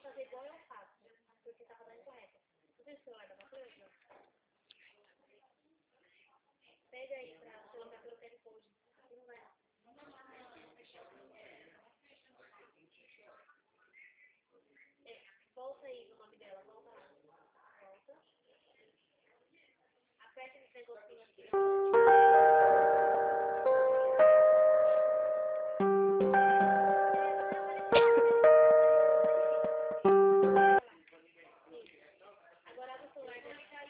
fazer igual eu faço, porque tava dando incorreto. Você tem o celular da Matheus? Pega aí pra colocar pelo QR Code. Aqui não vai. Volta aí no nome dela, volta lá. Volta. Aperta esse negocinho aqui.